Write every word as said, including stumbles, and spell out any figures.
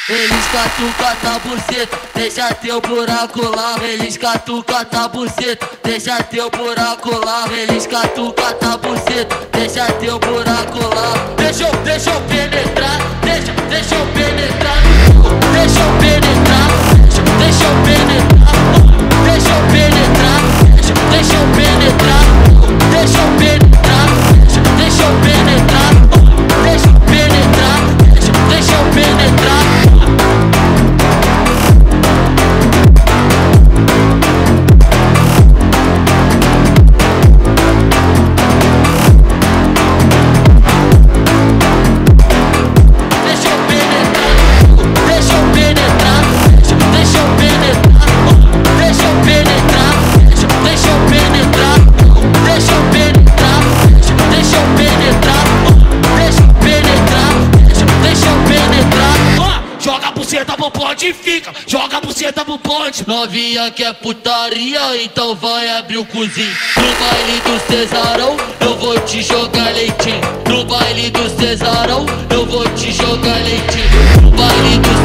Eles catucam a buceta, deixa teu buraco lá. Eles catucam a buceta, deixa teu buraco lá. Eles catucam a buceta, deixa teu buraco lá. Deixa eu, deixa eu penetrar, deixa, deixa eu penetrar. Deixa eu penetrar, deixa, deixa eu penetrar. Deixa eu penetrar, deixa, deixa eu penetrar. Deixa eu penetrar, deixa, deixa eu penetrar. Deixa eu penetrar, deixa, deixa eu penetrar. Bonde fica, joga a buceta pro bonde. Novinha que é putaria, então vai abrir o cozinho. No baile do Cesarão, eu vou te jogar leitinho. No baile do Cesarão, eu vou te jogar leitinho. No baile do